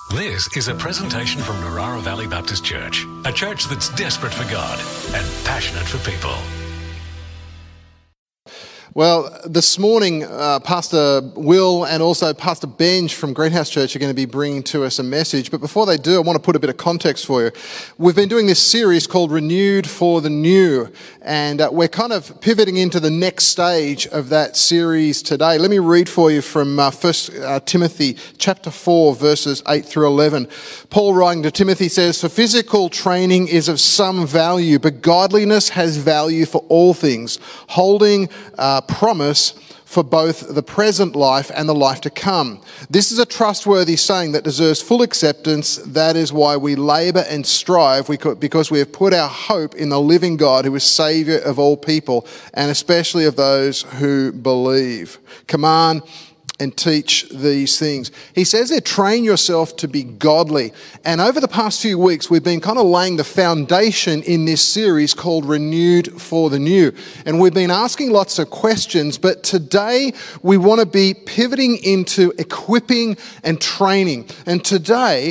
This is a presentation from Narara Valley Baptist Church, a church that's desperate for God and passionate for people. Well, this morning, Pastor Will and also Pastor Benj from Greenhouse Church are going to be bringing to us a message. But before they do, I want to put a bit of context for you. We've been doing this series called Renewed for the New, and we're kind of pivoting into the next stage of that series today. Let me read for you from 1 Timothy chapter 4, verses 8 through 11. Paul, writing to Timothy, says, "For physical training is of some value, but godliness has value for all things, holding promise for both the present life and the life to come. This is a trustworthy saying that deserves full acceptance. That is why we labour and strive, because we have put our hope in the living God, who is Saviour of all people, and especially of those who believe. Command and teach these things." He says there, train yourself to be godly. And over the past few weeks, we've been kind of laying the foundation in this series called Renewed for the New. And we've been asking lots of questions, but today we want to be pivoting into equipping and training. And today,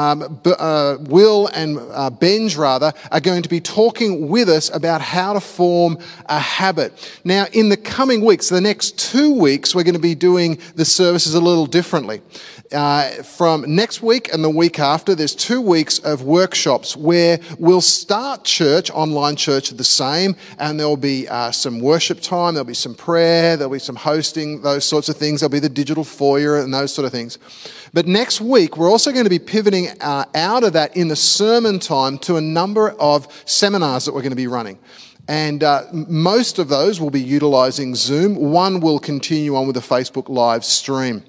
Will and Benj, are going to be talking with us about how to form a habit. Now, in the coming weeks, the next 2 weeks, we're going to be doing the services a little differently. From next week and the week after, there's 2 weeks of workshops where we'll start church, online church, the same, and there'll be some worship time, there'll be some prayer, there'll be some hosting, those sorts of things. There'll be the digital foyer and those sort of things. But next week, we're also going to be pivoting out of that in the sermon time to a number of seminars that we're going to be running. And most of those will be utilising Zoom. One will continue on with the Facebook live stream.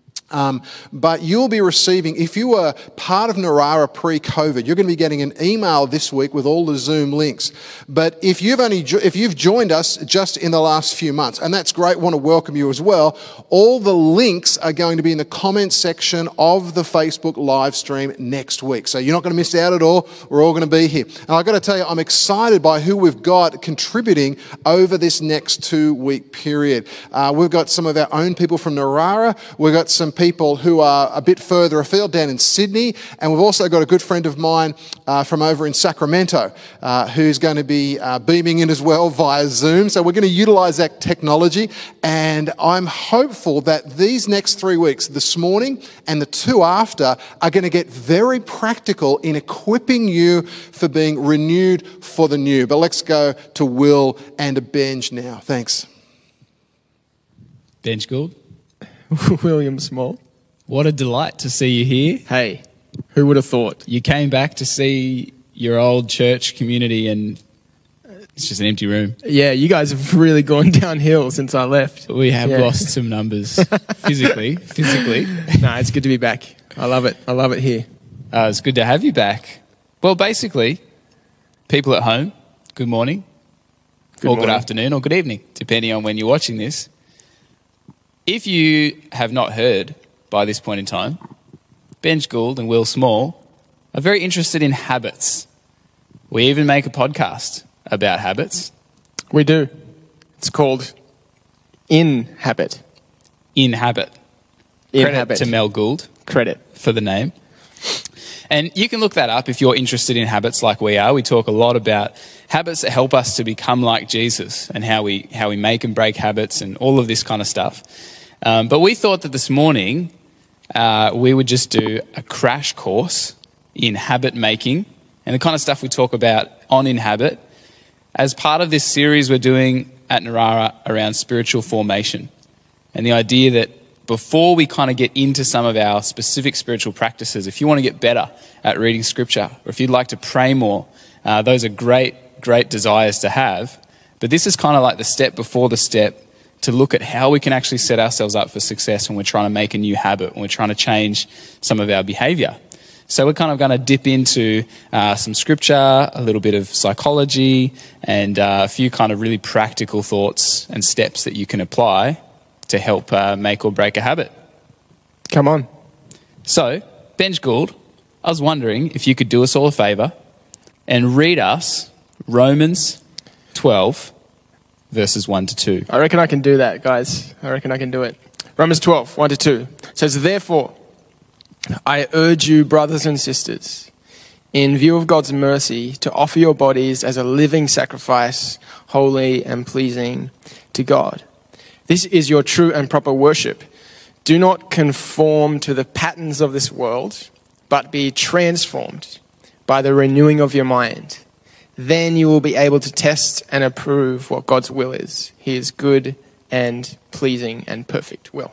But you'll be receiving, if you were part of Narara pre-COVID, you're going to be getting an email this week with all the Zoom links. But if you've joined us just in the last few months, and that's great, want to welcome you as well, all the links are going to be in the comments section of the Facebook live stream next week. So you're not going to miss out at all. We're all going to be here. And I've got to tell you, I'm excited by who we've got contributing over this next 2-week period. We've got some of our own people from Narara. We've got some people who are a bit further afield down in Sydney, and we've also got a good friend of mine from over in Sacramento who's going to be beaming in as well via Zoom. So we're going to utilise that technology, and I'm hopeful that these next 3 weeks, this morning and the 2 after, are going to get very practical in equipping you for being renewed for the new. But let's go to Will and Benj now. Thanks. Benj Gould. William Small. What a delight to see you here. Hey, who would have thought? You came back to see your old church community and it's just an empty room. Yeah, you guys have really gone downhill since I left. We have lost some numbers physically. No, it's good to be back. I love it here. It's good to have you back. Well, basically, people at home, good morning, good afternoon, or good evening, depending on when you're watching this. If you have not heard by this point in time, Benj Gould and Will Small are very interested in habits. We even make a podcast about habits. We do. It's called In Habit. In Habit. Credit to Mel Gould. Credit. For the name. And you can look that up if you're interested in habits like we are. We talk a lot about habits that help us to become like Jesus and how we make and break habits and all of this kind of stuff. But we thought that this morning we would just do a crash course in habit making and the kind of stuff we talk about on In Habit as part of this series we're doing at Narara around spiritual formation. And the idea that before we kind of get into some of our specific spiritual practices, if you want to get better at reading scripture or if you'd like to pray more, those are great desires to have. But this is kind of like the step before the step to look at how we can actually set ourselves up for success when we're trying to make a new habit, when we're trying to change some of our behavior. So we're kind of going to dip into some scripture, a little bit of psychology, and a few kind of really practical thoughts and steps that you can apply to help make or break a habit. Come on. So, Benj Gould, I was wondering if you could do us all a favour and read us Romans 12, verses 1 to 2. I reckon I can do that, guys. I reckon I can do it. Romans 12, 1 to 2 says, "Therefore, I urge you, brothers and sisters, in view of God's mercy, to offer your bodies as a living sacrifice, holy and pleasing to God. This is your true and proper worship. Do not conform to the patterns of this world, but be transformed by the renewing of your mind. Then you will be able to test and approve what God's will is, his good and pleasing and perfect will.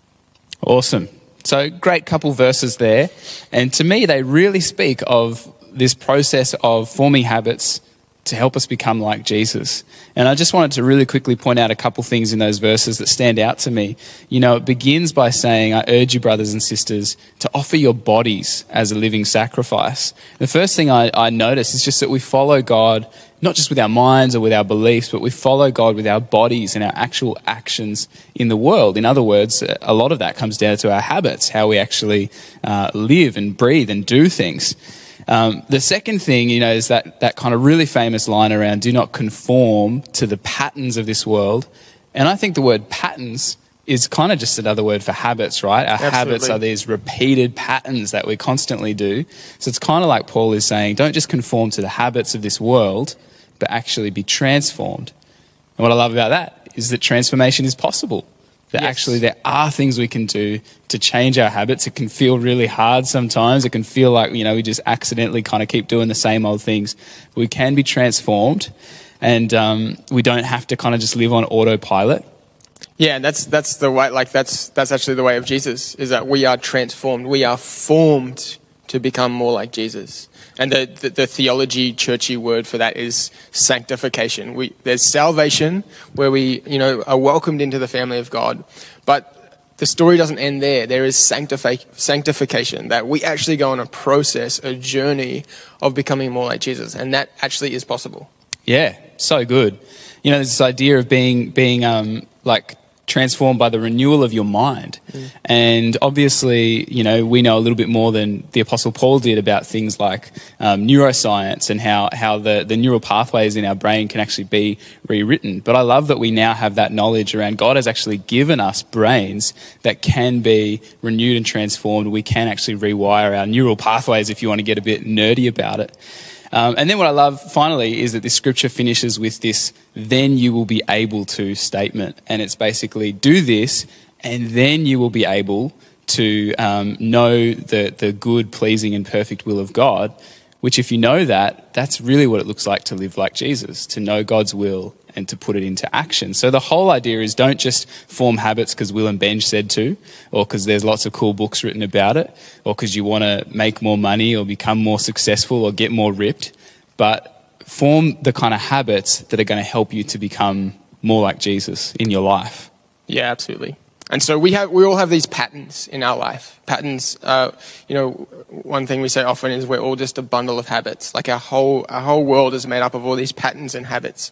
Awesome. So great couple verses there. And to me, they really speak of this process of forming habits to help us become like Jesus. And I just wanted to really quickly point out a couple things in those verses that stand out to me. You know, it begins by saying, I urge you, brothers and sisters, to offer your bodies as a living sacrifice. The first thing I notice is just that we follow God, not just with our minds or with our beliefs, but we follow God with our bodies and our actual actions in the world. In other words, a lot of that comes down to our habits, how we actually live and breathe and do things. The second thing, you know, is that kind of really famous line around do not conform to the patterns of this world. And I think the word patterns is kind of just another word for habits, right? Our habits are these repeated patterns that we constantly do. So it's kind of like Paul is saying, don't just conform to the habits of this world, but actually be transformed. And what I love about that is that transformation is possible. That actually there are things we can do to change our habits. It can feel really hard sometimes. It can feel like, you know, we just accidentally kind of keep doing the same old things. We can be transformed, and we don't have to kind of just live on autopilot. Yeah, that's the way. Like that's actually the way of Jesus. Is that we are transformed. We are formed to become more like Jesus. And the theology, churchy word for that is sanctification. There's salvation where we, you know, are welcomed into the family of God, but the story doesn't end there. There is sanctification, that we actually go on a process, a journey of becoming more like Jesus, and that actually is possible. Yeah, so good. You know, there's this idea of being like transformed by the renewal of your mind. And obviously, you know, we know a little bit more than the Apostle Paul did about things like neuroscience and how the neural pathways in our brain can actually be rewritten. But I love that we now have that knowledge around God has actually given us brains that can be renewed and transformed. We can actually rewire our neural pathways, if you want to get a bit nerdy about it. And then what I love, finally, is that this scripture finishes with this, then you will be able to statement. And it's basically, do this, and then you will be able to know the good, pleasing, and perfect will of God, which if you know that, that's really what it looks like to live like Jesus, to know God's will and to put it into action. So the whole idea is don't just form habits because Will and Benj said to, or because there's lots of cool books written about it, or because you want to make more money or become more successful or get more ripped, but form the kind of habits that are going to help you to become more like Jesus in your life. Yeah, absolutely. And so we all have these patterns in our life. Patterns, you know, one thing we say often is we're all just a bundle of habits. Like our whole world is made up of all these patterns and habits.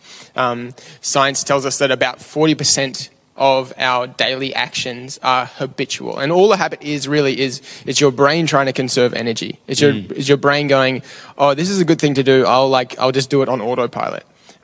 Science tells us that about 40% of our daily actions are habitual. And all a habit is really is your brain trying to conserve energy. It's your brain going, oh, this is a good thing to do. I'll just do it on autopilot.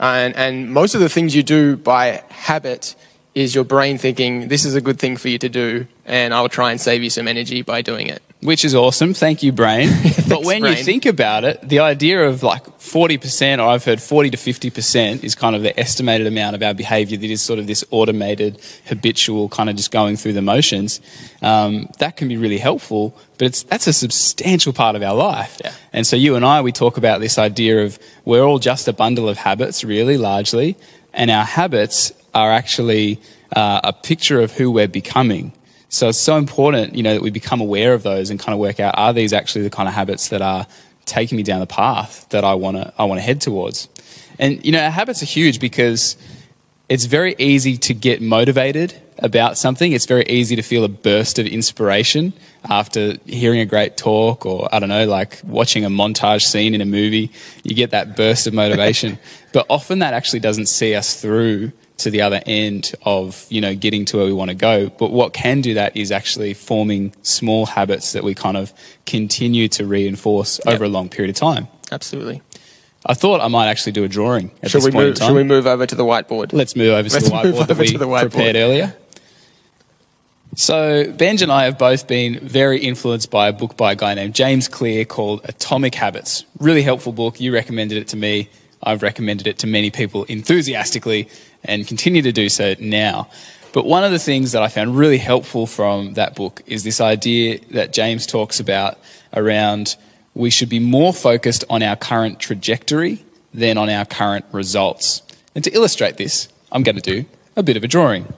And most of the things you do by habit is your brain thinking, this is a good thing for you to do, and I'll try and save you some energy by doing it. Which is awesome. Thank you, brain. But when you think about it, the idea of like 40%, or I've heard 40 to 50% is kind of the estimated amount of our behavior that is sort of this automated, habitual, kind of just going through the motions. That can be really helpful, but that's a substantial part of our life. Yeah. And so you and I, we talk about this idea of we're all just a bundle of habits, really, largely, and our habits are actually a picture of who we're becoming. So it's so important, you know, that we become aware of those and kind of work out, are these actually the kind of habits that are taking me down the path that I want to head towards? And, you know, our habits are huge because it's very easy to get motivated about something. It's very easy to feel a burst of inspiration after hearing a great talk, or, I don't know, like watching a montage scene in a movie. You get that burst of motivation. But often that actually doesn't see us through to the other end of, you know, getting to where we want to go. But what can do that is actually forming small habits that we kind of continue to reinforce over a long period of time. Absolutely. I thought I might actually do a drawing at this point in time. Should we move over to the whiteboard? Let's move over to the whiteboard that we prepared earlier. So Benj and I have both been very influenced by a book by a guy named James Clear called Atomic Habits. Really helpful book. You recommended it to me. I've recommended it to many people enthusiastically and continue to do so now. But one of the things that I found really helpful from that book is this idea that James talks about around we should be more focused on our current trajectory than on our current results. And to illustrate this, I'm going to do a bit of a drawing.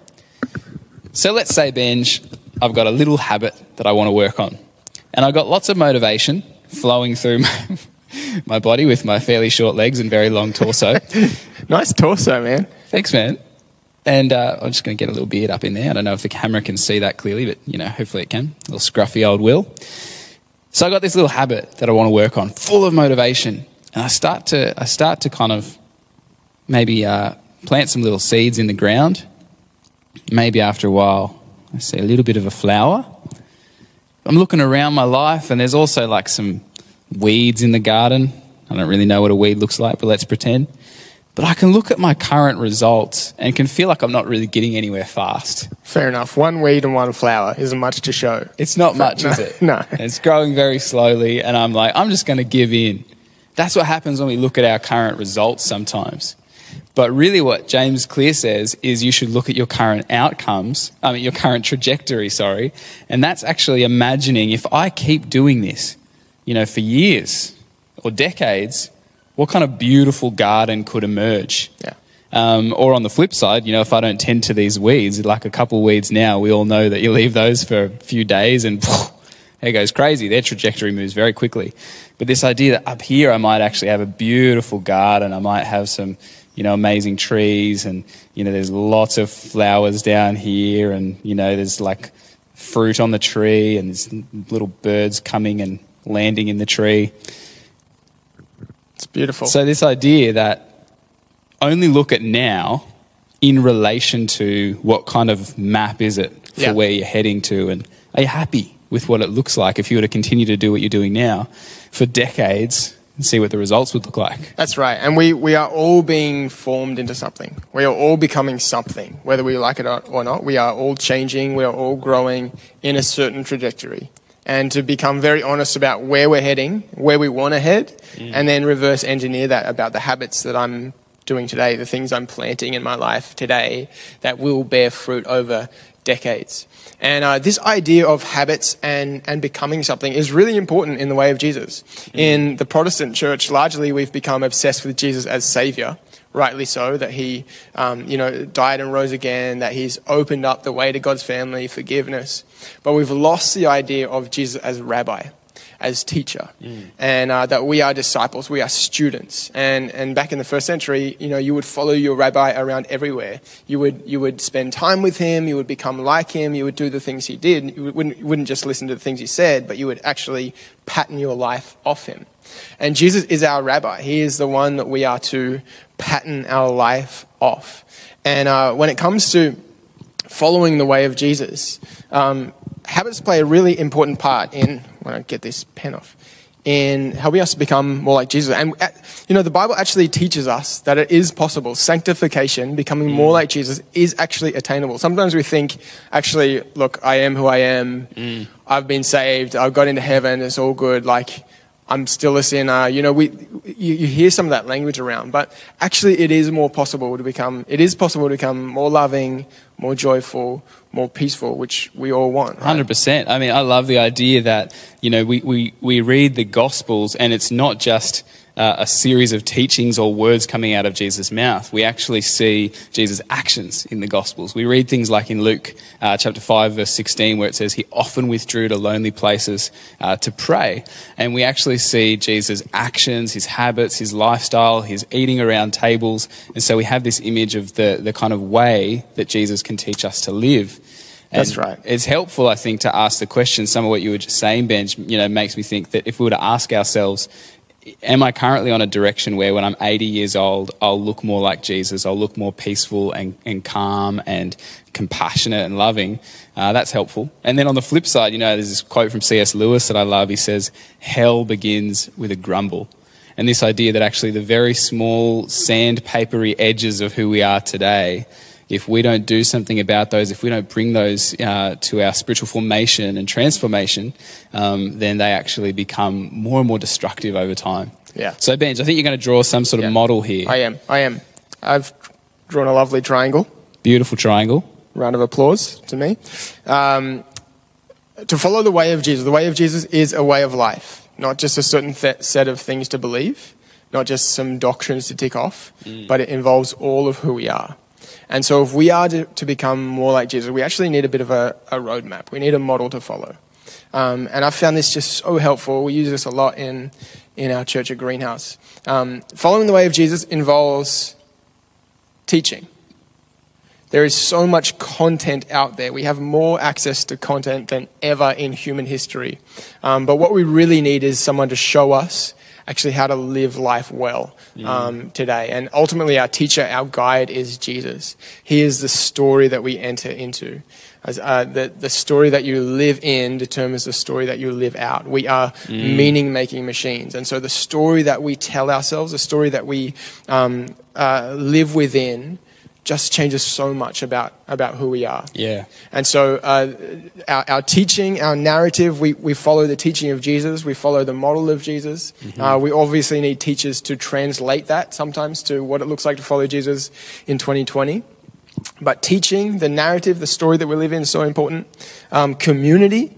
So let's say, Benj, I've got a little habit that I want to work on. And I've got lots of motivation flowing through my body with my fairly short legs and very long torso. Nice torso, man. Thanks, man. And I'm just going to get a little beard up in there. I don't know if the camera can see that clearly, but, hopefully it can. A little scruffy old Will. So I got this little habit that I want to work on, full of motivation. And I start to kind of maybe plant some little seeds in the ground. Maybe after a while, I see a little bit of a flower. I'm looking around my life and there's also like some weeds in the garden. I don't really know what a weed looks like, but let's pretend. But I can look at my current results and can feel like I'm not really getting anywhere fast. Fair enough. One weed and one flower isn't much to show. It's not much, is it? No. It's growing very slowly and I'm like, I'm just going to give in. That's what happens when we look at our current results sometimes. But really what James Clear says is you should look at your current your current trajectory, and that's actually imagining if I keep doing this, for years or decades, what kind of beautiful garden could emerge? Yeah. Or on the flip side, if I don't tend to these weeds, like a couple weeds now, we all know that you leave those for a few days and it goes crazy. Their trajectory moves very quickly. But this idea that up here I might actually have a beautiful garden, I might have some amazing trees and, there's lots of flowers down here and, there's like fruit on the tree and there's little birds coming and landing in the tree. It's beautiful. So this idea that only look at now in relation to what kind of map is it for where you're heading to, and are you happy with what it looks like if you were to continue to do what you're doing now for decades and see what the results would look like. That's right. And we are all being formed into something. We are all becoming something, whether we like it or not. We are all changing. We are all growing in a certain trajectory. And to become very honest about where we're heading, where we want to head, and then reverse engineer that about the habits that I'm doing today, the things I'm planting in my life today that will bear fruit over decades. And this idea of habits and becoming something is really important in the way of Jesus. In the Protestant church, largely we've become obsessed with Jesus as Savior, rightly so, that he died and rose again, that he's opened up the way to God's family, forgiveness. But we've lost the idea of Jesus as rabbi, as teacher, and that we are disciples, we are students. And back in the first century, you would follow your rabbi around everywhere. You would spend time with him, you would become like him, you would do the things he did. You wouldn't just listen to the things he said, but you would actually pattern your life off him. And Jesus is our rabbi. He is the one that we are to pattern our life off. And when it comes to following the way of Jesus, habits play a really important part in, when I get this pen off, in helping us to become more like Jesus. And, the Bible actually teaches us that it is possible. Sanctification, becoming more like Jesus, is actually attainable. Sometimes we think, actually, look, I am who I am. I've been saved. I've got into heaven. It's all good. Like, I'm still a sinner. You hear some of that language around, but actually it is possible to become more loving, more joyful, more peaceful, which we all want. Right? 100%. I mean, I love the idea that, we read the Gospels and it's not just a series of teachings or words coming out of Jesus' mouth. We actually see Jesus' actions in the Gospels. We read things like in Luke chapter 5, verse 16, where it says he often withdrew to lonely places to pray. And we actually see Jesus' actions, his habits, his lifestyle, his eating around tables. And so we have this image of the kind of way that Jesus can teach us to live. And that's right. It's helpful, I think, to ask the question. Some of what you were just saying, Benj, makes me think that if we were to ask ourselves, am I currently on a direction where when I'm 80 years old, I'll look more like Jesus, I'll look more peaceful and calm and compassionate and loving? That's helpful. And then on the flip side, there's this quote from C.S. Lewis that I love. He says, hell begins with a grumble. And this idea that actually the very small sandpapery edges of who we are today if we don't do something about those, if we don't bring those to our spiritual formation and transformation, then they actually become more and more destructive over time. Yeah. So, Benj, I think you're going to draw some sort of model here. I am. I've drawn a lovely triangle. Beautiful triangle. Round of applause to me. To follow the way of Jesus is a way of life, not just a certain set of things to believe, not just some doctrines to tick off, but it involves all of who we are. And so if we are to become more like Jesus, we actually need a bit of a roadmap. We need a model to follow. And I've found this just so helpful. We use this a lot in our church at Greenhouse. Following the way of Jesus involves teaching. There is so much content out there. We have more access to content than ever in human history. But what we really need is someone to show us actually how to live life well today. And ultimately our teacher, our guide is Jesus. He is the story that we enter into. The story that you live in determines the story that you live out. We are meaning-making machines. And so the story that we tell ourselves, the story that we live within, just changes so much about who we are. Yeah. And so our teaching, our narrative, we follow the teaching of Jesus. We follow the model of Jesus. We obviously need teachers to translate that sometimes to what it looks like to follow Jesus in 2020. But teaching, the narrative, the story that we live in is so important. Community.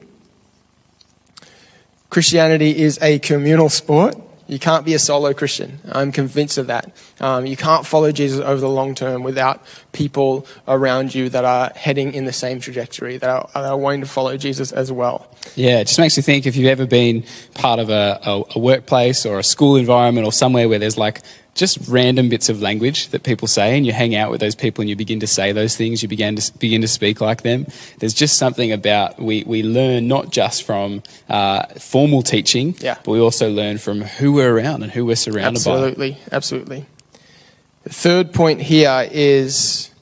Christianity is a communal sport. You can't be a solo Christian. I'm convinced of that. You can't follow Jesus over the long term without people around you that are heading in the same trajectory, that are wanting to follow Jesus as well. Yeah, it just makes me think if you've ever been part of a workplace or a school environment or somewhere where there's like just random bits of language that people say, and you hang out with those people and you begin to say those things, you begin to speak like them. There's just something about we learn not just from formal teaching, but we also learn from who we're around and who we're surrounded by. Absolutely. The third point here is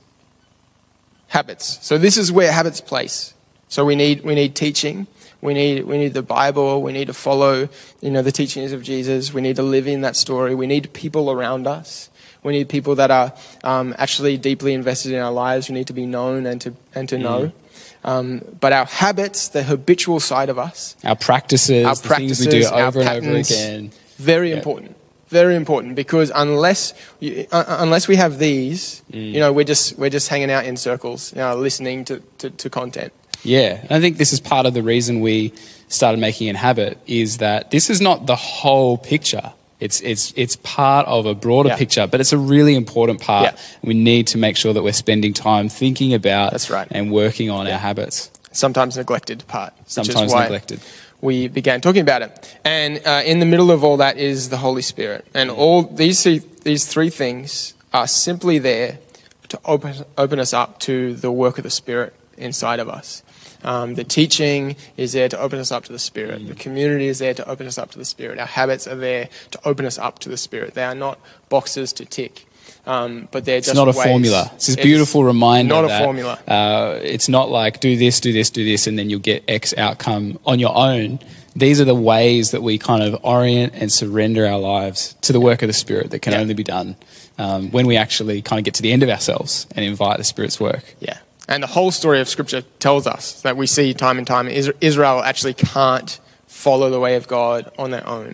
habits. So this is where habits place. So we need teaching. We need the Bible. We need to follow, the teachings of Jesus. We need to live in that story. We need people around us. We need people that are actually deeply invested in our lives. We need to be known and to know. But our habits, the habitual side of us, our practices, the things we do over and over again, very important. Very important, because unless we have these, we're just hanging out in circles, listening to content. Yeah, and I think this is part of the reason we started making a habit, is that this is not the whole picture. It's part of a broader picture, but it's a really important part. Yeah. We need to make sure that we're spending time thinking about and working on our habits. Sometimes neglected part. Sometimes neglected. We began talking about it. And in the middle of all that is the Holy Spirit. And all these three things are simply there to open us up to the work of the Spirit inside of us. The teaching is there to open us up to the Spirit. The community is there to open us up to the Spirit. Our habits are there to open us up to the Spirit. They are not boxes to tick. But they're just It's not a ways. formula. It's this beautiful reminder not a that formula. It's not like do this, and then you'll get X outcome on your own. These are the ways that we kind of orient and surrender our lives to the work of the Spirit that can only be done when we actually kind of get to the end of ourselves and invite the Spirit's work. Yeah. And the whole story of Scripture tells us that we see time and time Israel actually can't follow the way of God on their own.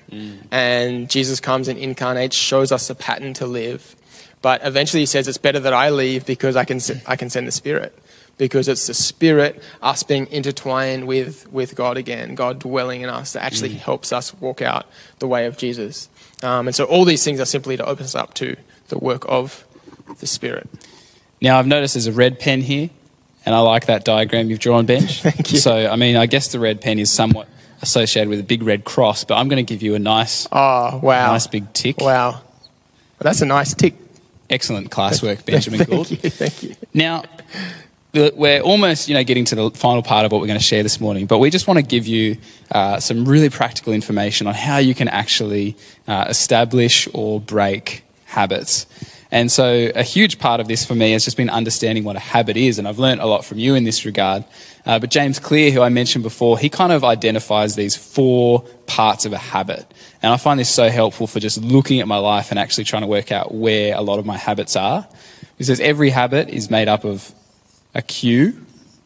And Jesus comes and incarnates, shows us a pattern to live. But eventually he says, it's better that I leave because I can send the Spirit. Because it's the Spirit, us being intertwined with God again, God dwelling in us, that actually helps us walk out the way of Jesus. And so all these things are simply to open us up to the work of the Spirit. Now, I've noticed there's a red pen here, and I like that diagram you've drawn, Benj. Thank you. So, I guess the red pen is somewhat associated with a big red cross, but I'm going to give you a nice big tick. Wow. Well, that's a nice tick. Excellent classwork, Benjamin Gould. Thank you. Now, we're almost, getting to the final part of what we're going to share this morning, but we just want to give you some really practical information on how you can actually establish or break habits. And so a huge part of this for me has just been understanding what a habit is, and I've learned a lot from you in this regard. But James Clear, who I mentioned before, he kind of identifies these 4 parts of a habit. And I find this so helpful for just looking at my life and actually trying to work out where a lot of my habits are. He says every habit is made up of a cue.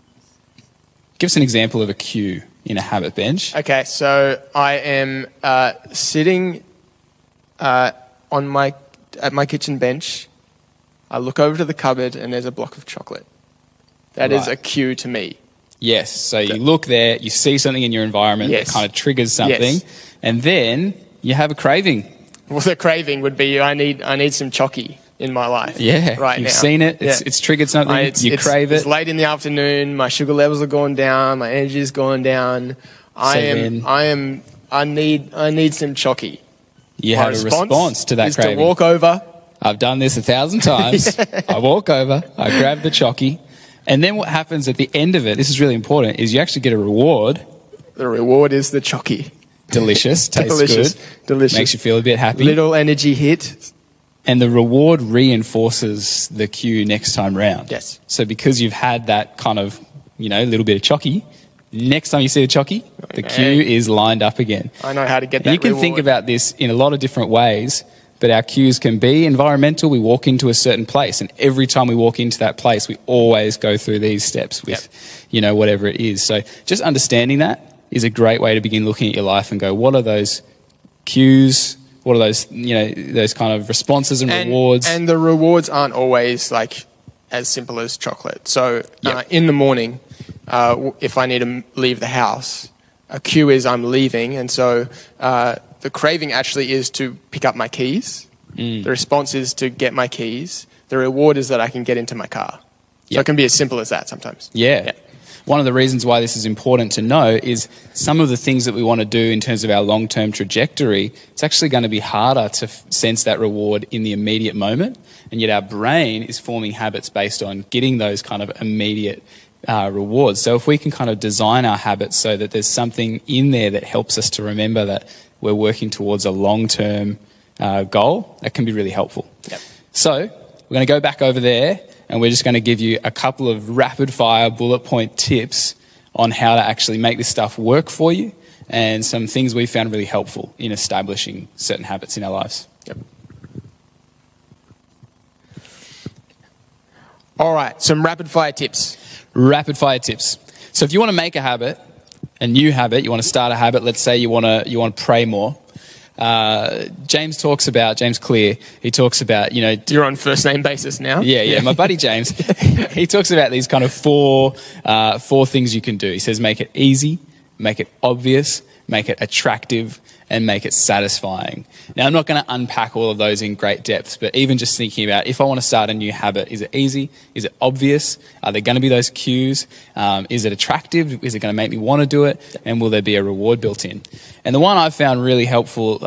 Give us an example of a cue in a habit, Benj. Okay, so I am sitting at my kitchen bench. I look over to the cupboard and there's a block of chocolate. That is a cue to me. Yes, so you look there, you see something in your environment that kind of triggers something, and then you have a craving. Well, the craving would be I need some chocky in my life. Yeah, right you've now. seen it. It's triggered something. You crave it. It's late in the afternoon. My sugar levels are going down. My energy is going down. I need some chocky. You have a response to that craving. To walk over. I've done this 1,000 times. I walk over. I grab the chocky, and then what happens at the end of it? This is really important. Is you actually get a reward. The reward is the chocky. Delicious. Tastes good. Delicious. Makes you feel a bit happy. Little energy hit. And the reward reinforces the cue next time round. Yes. So because you've had that kind of, little bit of chocky, next time you see the chocky, the cue is lined up again. I know how to get that You can reward. think about this in a lot of different ways, but our cues can be environmental. We walk into a certain place, and every time we walk into that place, we always go through these steps with, whatever it is. So just understanding that is a great way to begin looking at your life and go, what are those cues? What are those, those kind of responses and rewards? And the rewards aren't always like as simple as chocolate. So in the morning, if I need to leave the house, a cue is I'm leaving. And so the craving actually is to pick up my keys. The response is to get my keys. The reward is that I can get into my car. So it can be as simple as that sometimes. Yeah. One of the reasons why this is important to know is some of the things that we want to do in terms of our long-term trajectory, it's actually going to be harder to sense that reward in the immediate moment. And yet our brain is forming habits based on getting those kind of immediate rewards. So if we can kind of design our habits so that there's something in there that helps us to remember that we're working towards a long-term goal, that can be really helpful. Yep. So we're going to go back over there, and we're just going to give you a couple of rapid-fire bullet point tips on how to actually make this stuff work for you, and some things we found really helpful in establishing certain habits in our lives. Yep. All right, some rapid-fire tips. Rapid-fire tips. So if you want to make a habit, a new habit, you want to start a habit, let's say you want to pray more. James Clear, he talks about, You're on first name basis now? Yeah, my buddy James, he talks about these kind of four things you can do. He says make it easy, make it obvious, make it attractive, and make it satisfying. Now, I'm not going to unpack all of those in great depth, but even just thinking about if I want to start a new habit, is it easy? Is it obvious? Are there going to be those cues? Is it attractive? Is it going to make me want to do it? And will there be a reward built in? And the one I've found really helpful,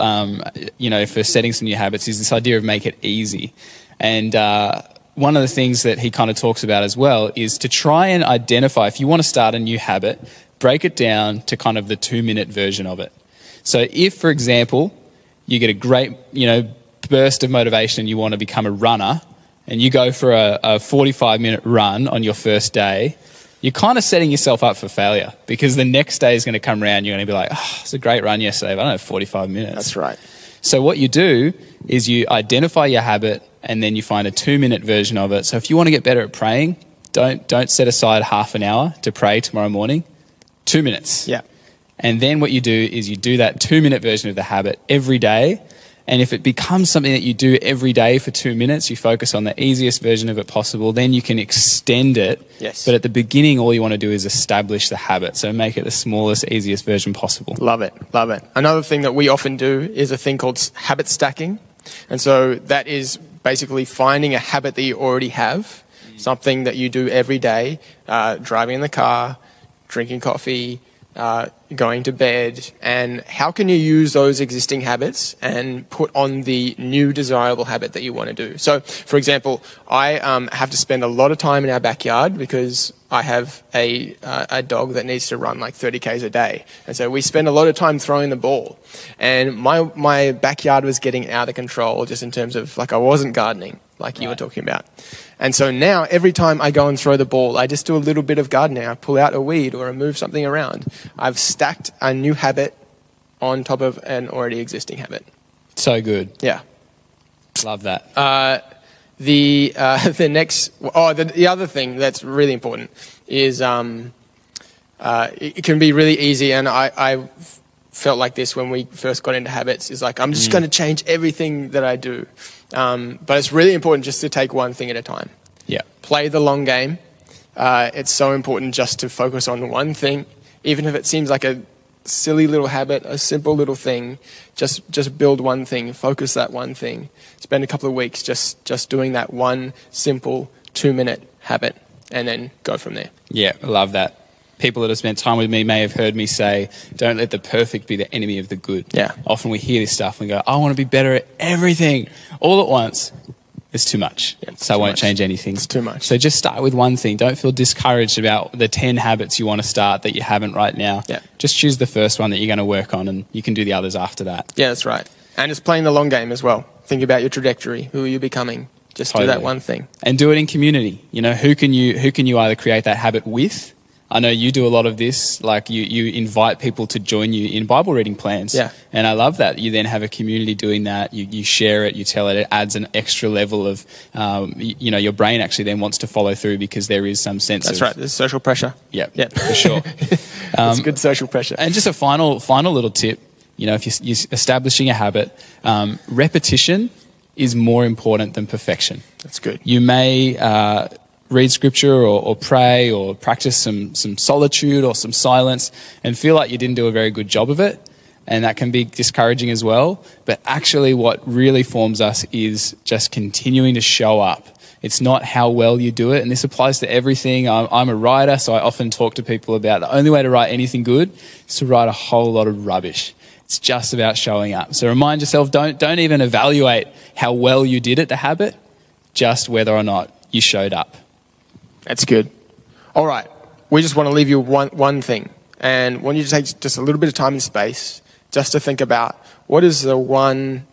for setting some new habits is this idea of make it easy. And one of the things that he kind of talks about as well is to try and identify, if you want to start a new habit, break it down to kind of the 2-minute version of it. So if, for example, you get a great, burst of motivation and you want to become a runner, and you go for a 45-minute run on your first day, you're kind of setting yourself up for failure, because the next day is going to come around, you're going to be like, it's a great run yesterday, but I don't have 45 minutes. That's right. So what you do is you identify your habit, and then you find a 2-minute version of it. So if you want to get better at praying, don't set aside half an hour to pray tomorrow morning. 2 minutes. Yeah. And then what you do is you do that 2-minute version of the habit every day. And if it becomes something that you do every day for 2 minutes, you focus on the easiest version of it possible, then you can extend it. Yes. But at the beginning, all you want to do is establish the habit. So make it the smallest, easiest version possible. Love it. Love it. Another thing that we often do is a thing called habit stacking. And so that is basically finding a habit that you already have, something that you do every day, driving in the car, drinking coffee, going to bed, and how can you use those existing habits and put on the new desirable habit that you want to do. So, for example, I have to spend a lot of time in our backyard because I have a dog that needs to run like 30 Ks a day. And so we spend a lot of time throwing the ball. And my backyard was getting out of control just in terms of, I wasn't gardening like you were talking about. And so now every time I go and throw the ball, I just do a little bit of gardening. I pull out a weed or I move something around. I've stacked a new habit on top of an already existing habit. So good. Yeah. Love that. The other thing that's really important is it can be really easy, and I felt like this when we first got into habits, is like, I'm just going to change everything that I do. But it's really important just to take one thing at a time. Yeah. Play the long game. It's so important just to focus on one thing, even if it seems like a silly little habit, a simple little thing. Just build one thing, focus that one thing. Spend a couple of weeks just doing that one simple 2-minute habit, and then go from there. Yeah, I love that. People that have spent time with me may have heard me say, don't let the perfect be the enemy of the good. Yeah. Often we hear this stuff and go, I want to be better at everything all at once. It's too much. Yeah, so I won't change anything. It's too much. So just start with one thing. Don't feel discouraged about the 10 habits you want to start that you haven't right now. Yeah. Just choose the first one that you're going to work on, and you can do the others after that. Yeah, that's right. And it's playing the long game as well. Think about your trajectory. Who are you becoming? Just do that one thing. And do it in community. You know, who can you either create that habit with? I know you do a lot of this, like you invite people to join you in Bible reading plans. Yeah. And I love that. You then have a community doing that. You share it, you tell it. It adds an extra level of, your brain actually then wants to follow through because there is some sense That's right. There's social pressure. Yeah, Yeah. for sure. It's good social pressure. And just a final little tip, you know, if you're establishing a habit, repetition is more important than perfection. That's good. You may read scripture or pray or practice some solitude or some silence and feel like you didn't do a very good job of it. And that can be discouraging as well. But actually what really forms us is just continuing to show up. It's not how well you do it. And this applies to everything. I'm a writer, so I often talk to people about the only way to write anything good is to write a whole lot of rubbish. It's just about showing up. So remind yourself, don't even evaluate how well you did at the habit, just whether or not you showed up. That's good. All right. We just want to leave you one thing, and want you to take just a little bit of time and space just to think about what is the one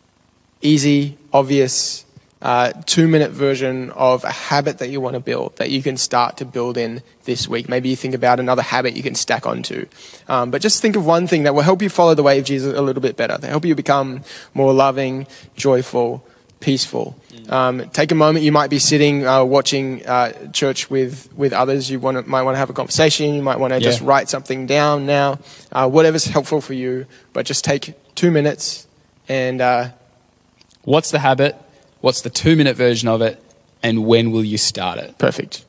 easy, obvious 2-minute version of a habit that you want to build, that you can start to build in this week. Maybe you think about another habit you can stack onto. But just think of one thing that will help you follow the way of Jesus a little bit better, to help you become more loving, joyful, peaceful. Take a moment. You might be sitting watching church with others. You might want to have a conversation. You might want to just write something down now. Whatever's helpful for you. But just take 2 minutes and... What's the habit? What's the 2-minute version of it? And when will you start it? Perfect.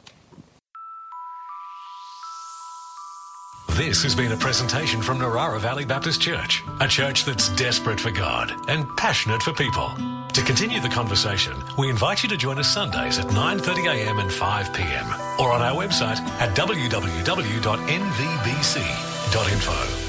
This has been a presentation from Narara Valley Baptist Church, a church that's desperate for God and passionate for people. To continue the conversation, we invite you to join us Sundays at 9:30 a.m. and 5 p.m. or on our website at www.nvbc.info.